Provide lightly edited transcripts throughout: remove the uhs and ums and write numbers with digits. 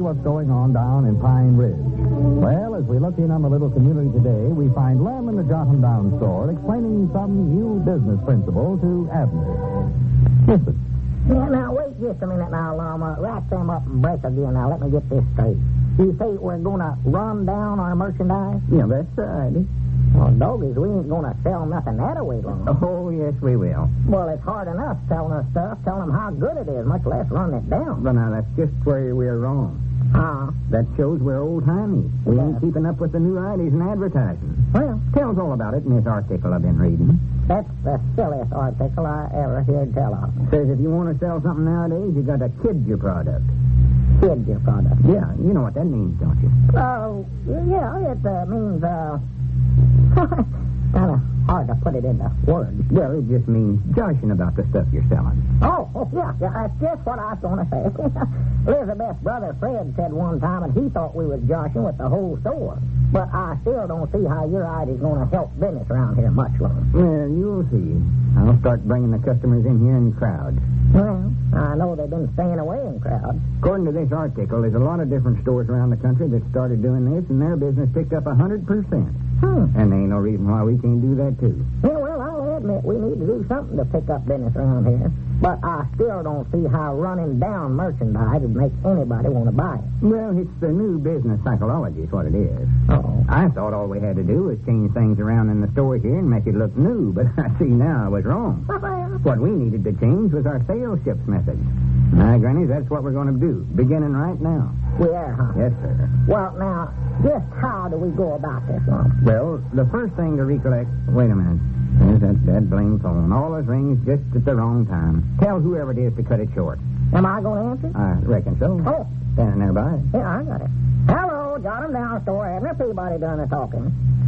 what's going on down in Pine Ridge. Well, as we look in on the little community today, we find Lem in the Jot 'em Down store explaining some new business principle to Abner. Listen. Yeah, now, wait just a minute now, Lama. Rack them up and break again. Now, let me get this straight. You say we're going to run down our merchandise? Yeah, that's right. Well, doggies, we ain't going to sell nothing that away, Lama. Oh, yes, we will. Well, it's hard enough telling us stuff, telling them how good it is, much less running it down. But now, that's just where we're wrong. That shows we're old-timey. We ain't keeping up with the new ideas in advertising. Well, tell us all about it in this article I've been reading. That's the silliest article I ever heard tell of. Says if you want to sell something nowadays, you got to kid your product. Kid your product? Yeah, you know what that means, don't you? Oh, yeah, it means, kind of hard to put it into words. Well, it just means joshing about the stuff you're selling. Oh, yeah, that's just what I was going to say. Elizabeth's brother Fred said one time that he thought we was joshing with the whole store. But I still don't see how your idea's going to help business around here much longer. Well, you'll see. I'll start bringing the customers in here in crowds. Well, I know they've been staying away in crowds. According to this article, there's a lot of different stores around the country that started doing this, and their business picked up 100%. And there ain't no reason why we can't do that, too. Yeah, well, I'll admit we need to do something to pick up business around here. But I still don't see how running down merchandise would make anybody want to buy it. Well, it's the new business psychology is what it is. Oh. I thought all we had to do was change things around in the store here and make it look new, but I see now I was wrong. What we needed to change was our sales ships method. Now, Granny, that's what we're going to do, beginning right now. We are, huh? Yes, sir. Well, now, just how do we go about this, Mom? Well, the first thing to recollect... Wait a minute. There's that blame phone. Always rings just at the wrong time. Tell whoever it is to cut it short. Am I going to answer? I reckon so. Oh. Standing there by it. Yeah, I got it. Hello, Jot 'em Down store. Abner Peabody doing the talking.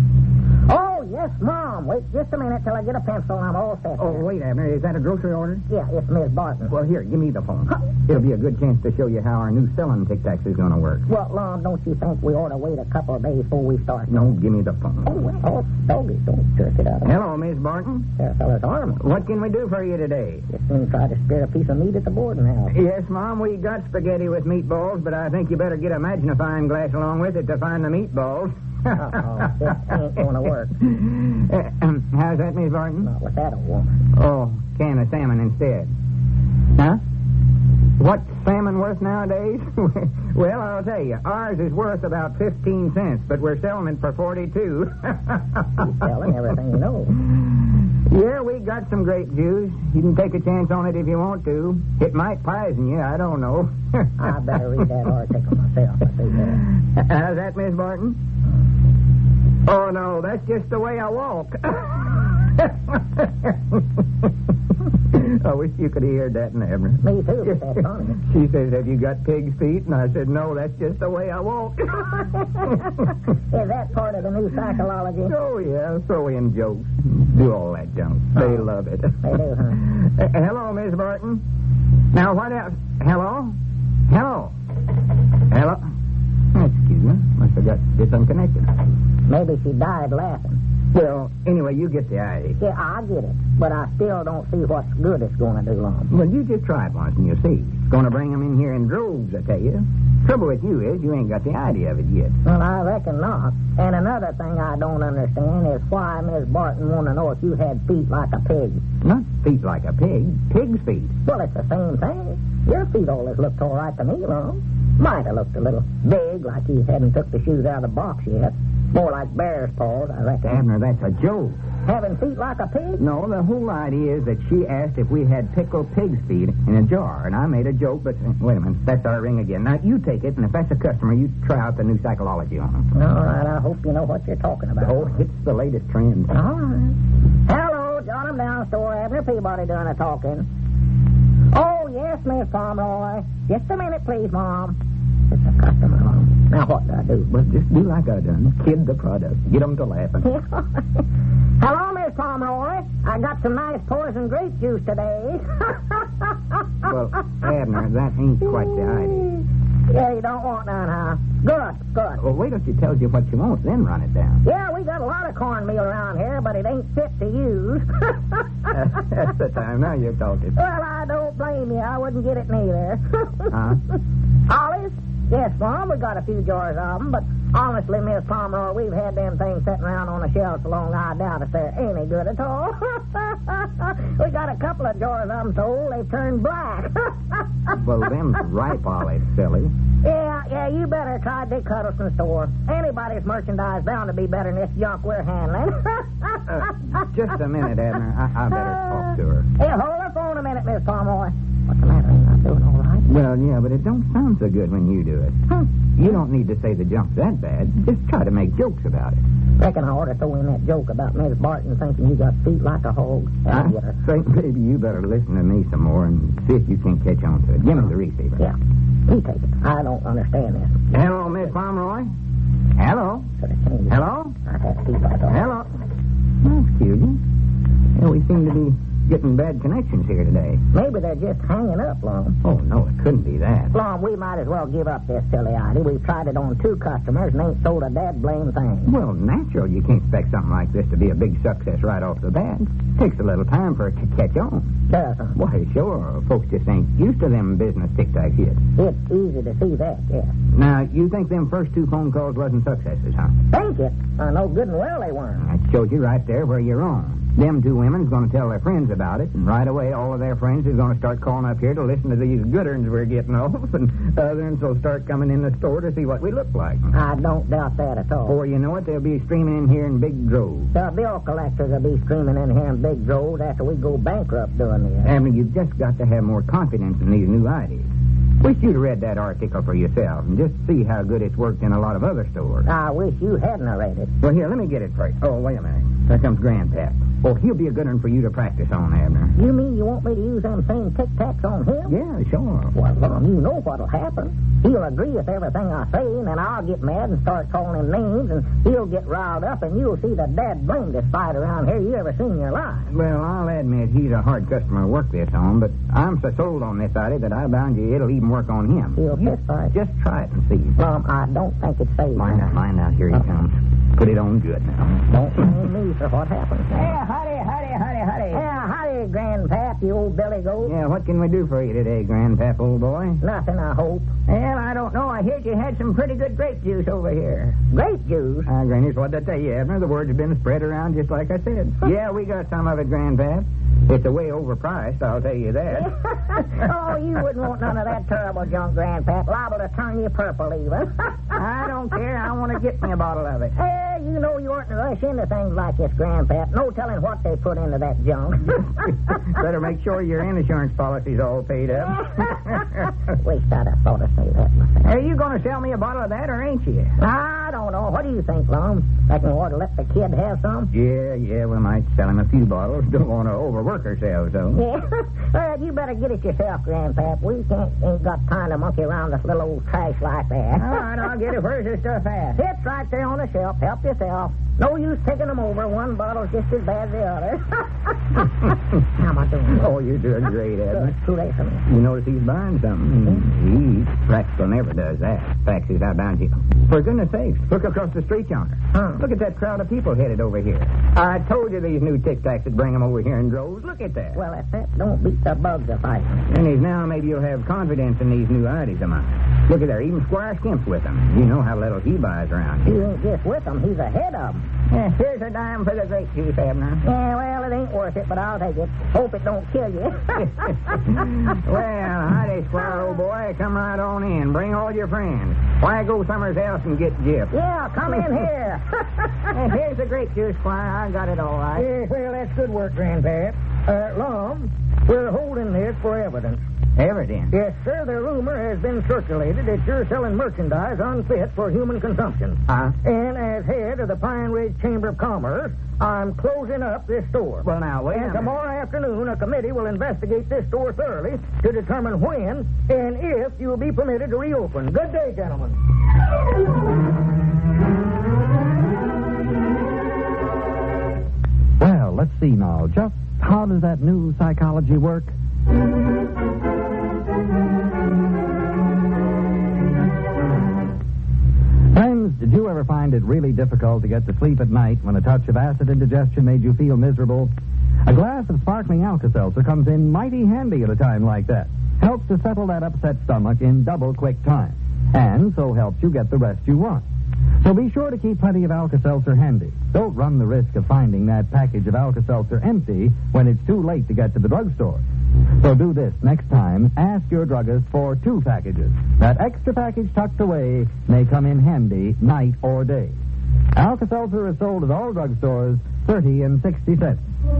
Oh, yes, Mom. Wait just a minute till I get a pencil and I'm all set. Oh, wait, Abner. Is that a grocery order? Yeah, it's Miss Barton. Well, here, give me the phone. It'll be a good chance to show you how our new selling tic-tacs is going to work. Well, Lon, don't you think we ought to wait a couple of days before we start? No, give me the phone. Oh, well, doggies don't jerk it out of me. Hello, Miss Barton. There, fella's arm. What can we do for you today? Just soon try to spare a piece of meat at the boarding house. Yes, Mom, we got spaghetti with meatballs, but I think you better get a magnifying glass along with it to find the meatballs. Uh-oh, this ain't going to work. How's that, Miss Barton? Not with that old woman. Oh, can of salmon instead. Huh? What's salmon worth nowadays? Well, I'll tell you. Ours is worth about 15 cents, but we're selling it for 42. You're selling everything you know. Yeah, we got some grape juice. You can take a chance on it if you want to. It might poison you. I don't know. I better read that article myself. I see that. How's that, Miss Barton? Oh, no, that's just the way I walk. I wish you could have heard that in Abner. Me too, but that's funny. She says, have you got pig's feet? And I said, no, that's just the way I walk. Is that part of the new psychology? Oh, yeah, throw in jokes. Do all that junk. They love it. They do, huh? Hello, Miss Barton. Now, what else? Hello? Hello? Hello? Excuse me. Must have got disconnected. Maybe she died laughing. Well, anyway, you get the idea. Yeah, I get it. But I still don't see what's good it's going to do, Lon. Well, you just try it once and you'll see. It's going to bring them in here in droves, I tell you. Trouble with you is you ain't got the idea of it yet. Well, I reckon not. And another thing I don't understand is why Miss Barton want to know if you had feet like a pig. Not feet like a pig. Pig's feet. Well, it's the same thing. Your feet always looked all right to me, Lon. Might have looked a little big, like you hadn't took the shoes out of the box yet. More like bear's paws, I reckon. Abner, that's a joke. Having feet like a pig? No, the whole idea is that she asked if we had pickled pig's feet in a jar, and I made a joke, but wait a minute, that's our ring again. Now, you take it, and if that's a customer, you try out the new psychology on them. All right, I hope you know what you're talking about. Oh, it's the latest trend. All right. Hello, Jot 'em Down store. Abner Peabody doing the talking. Oh, yes, Miss Pomeroy. Just a minute, please, Mom. It's a customer, Mom. Now, what do I do? Well, just do like I done. Kid the product. Get them to laughing. Hello, Miss Pomeroy. I got some nice poison grape juice today. Well, Abner, that ain't quite the idea. Yeah, you don't want none, huh? Good. Well, wait till she tells you what you want, then run it down. Yeah, we got a lot of cornmeal around here, but it ain't fit to use. That's the time. Now you're talking. Well, I don't blame you. I wouldn't get it neither. Huh? Olives? Yes, Mom, we got a few jars of them, but honestly, Miss Pomeroy, we've had them things sitting around on the shelves so long, I doubt if they're any good at all. We got a couple of jars of them sold. They've turned black. Well, them's ripe olives, silly. Yeah, you better try Dick Huddleston's store. Anybody's merchandise bound to be better than this junk we're handling. Just a minute, Abner. I better talk to her. Hey, hold the phone a minute, Miss Pomeroy. What's the matter? Not doing all right? Well, yeah, but it don't sound so good when you do it. You don't need to say the junk's that bad. Just try to make jokes about it. Reckon I ought to throw in that joke about Miss Barton thinking you got feet like a hog. I think maybe you better listen to me some more and see if you can catch on to it. Give me the receiver. Yeah, you take it. I don't understand this. Hello, Miss Pomeroy. Hello. Hello. I've had feet like a hog. Hello. Excuse me. Well, we seem to be getting bad connections here today. Maybe they're just hanging up, Lum. Oh, no, it couldn't be that. Lum, we might as well give up this silly idea. We've tried it on 2 customers and ain't sold a dead blame thing. Well, natural. You can't expect something like this to be a big success right off the bat. It takes a little time for it to catch on. Doesn't? Why, sure. Folks just ain't used to them business tic-tacs yet. It's easy to see that, yes. Now, you think them first 2 phone calls wasn't successes, huh? Think it? I know good and well they weren't. That shows you right there where you're wrong. Them 2 women's going to tell their friends about it, and right away all of their friends is going to start calling up here to listen to these good uns we're getting off, and others will start coming in the store to see what we look like. I don't doubt that at all. Before you know it, they'll be streaming in here in big droves. The bill collectors will be streaming in here in big droves after we go bankrupt doing this. I mean, you've just got to have more confidence in these new ideas. Wish you'd read that article for yourself and just see how good it's worked in a lot of other stores. I wish you hadn't read it. Well, here, let me get it first. Oh, wait a minute. There comes Grandpap. Oh, he'll be a good one for you to practice on, Abner. You mean you want me to use them same tic-tacs on him? Yeah, sure. Well, you know what'll happen. He'll agree with everything I say, and then I'll get mad and start calling him names, and he'll get riled up, and you'll see the dead blamedest fight around here you ever seen in your life. Well, I'll admit he's a hard customer to work this on, but I'm so sold on this idea that I bound you it'll even work on him. He'll fist fight. Just try it and see. I don't think it's safe. Mind out. Here he comes. Put it on good now. Don't blame me for what happens. Hey, howdy. Yeah, howdy, Grandpap, you old billy goat. Yeah, what can we do for you today, Grandpap, old boy? Nothing, I hope. Well, I don't know. I heard you had some pretty good grape juice over here. Grape juice? Granny, what did I tell you, Abner? The word's been spread around just like I said. Yeah, we got some of it, Grandpap. It's a way overpriced, I'll tell you that. Oh, you wouldn't want none of that terrible junk, Grandpap. Liable to turn you purple, even. I don't care. I want to get me a bottle of it. You know you oughtn't to rush into things like this, Grandpap. No telling what they put into that junk. Better make sure your insurance policy's all paid up. Wish I'd have thought to say that myself. Are you going to sell me a bottle of that, or ain't you? I don't know. What do you think, Lum? Reckon we ought to let the kid have some? Yeah, we might sell him a few bottles. Don't want to overwork ourselves, though. Yeah. Well, you better get it yourself, Grandpap. We ain't got time to monkey around this little old trash like that. All right, I'll get it. Where's this stuff at? It's right there on the shelf. Help yourself. No use taking them over. One bottle's just as bad as the other. How am I doing? Oh, you're doing great, Edmund. It's too late for me. You notice he's buying something. He practical never does that. Facts is outbound you. For goodness sakes, look across the street yonder. Look at that crowd of people headed over here. I told you these new tic-tacs would bring them over here in droves. Look at that. Well, if that don't beat the bugs a fight. And he's now maybe you'll have confidence in these new ideas of mine. Look at there, even Squire Skimp's with them. You know how little he buys around He here. ain't just with them. He's ahead of them. Yeah, here's a dime for the grape juice, Abner. Yeah, well, it ain't worth it, but I'll take it. Hope it don't kill you. Well, howdy, Squire, old boy. Come right on in. Bring all your friends. Why go somewhere else and get Jip? Yeah, come in here. And here's the grape juice, Squire. I got it all right. Yeah, well, that's good work, Grandpap. Lum, we're holding this for evidence. Evidence. Yes, sir, the rumor has been circulated that you're selling merchandise unfit for human consumption. And as head of the Pine Ridge Chamber of Commerce, I'm closing up this store. Well, now, wait a And minute. tomorrow afternoon, a committee will investigate this store thoroughly to determine when and if you'll be permitted to reopen. Good day, gentlemen. Well, let's see now. Just how does that new psychology work? Friends, did you ever find it really difficult to get to sleep at night when a touch of acid indigestion made you feel miserable? A glass of sparkling Alka-Seltzer comes in mighty handy at a time like that. Helps to settle that upset stomach in double quick time. and so helps you get the rest you want. So be sure to keep plenty of Alka-Seltzer handy. Don't run the risk of finding that package of Alka-Seltzer empty when it's too late to get to the drugstore. So do this next time. Ask your druggist for 2 packages. That extra package tucked away may come in handy night or day. Alka-Seltzer is sold at all drugstores, 30 and 60 cents.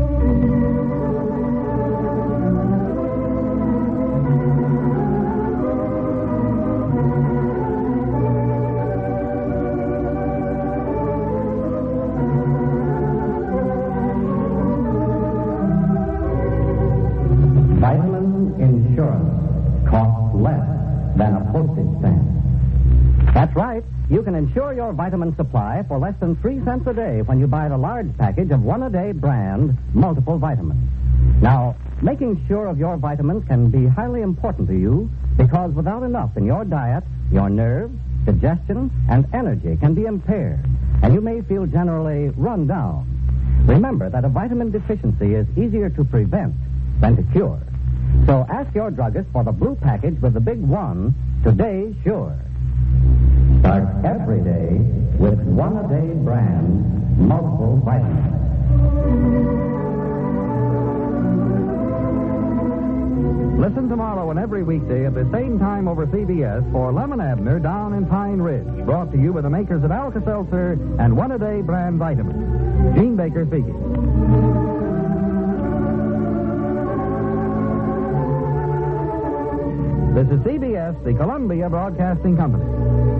Vitamin insurance costs less than a postage stamp. That's right. You can insure your vitamin supply for less than 3 cents a day when you buy the large package of one-a-day brand multiple vitamins. Now, making sure of your vitamins can be highly important to you because without enough in your diet, your nerves, digestion, and energy can be impaired, and you may feel generally run down. Remember that a vitamin deficiency is easier to prevent than to cure. So ask your druggist for the blue package with the big 1, Today's Sure. Start every day with one-a-day brand multiple vitamins. Listen tomorrow and every weekday at the same time over CBS for Lemon Abner Down in Pine Ridge, brought to you by the makers of Alka-Seltzer and one-a-day brand vitamins. Gene Baker speaking. This is CBS, the Columbia Broadcasting Company.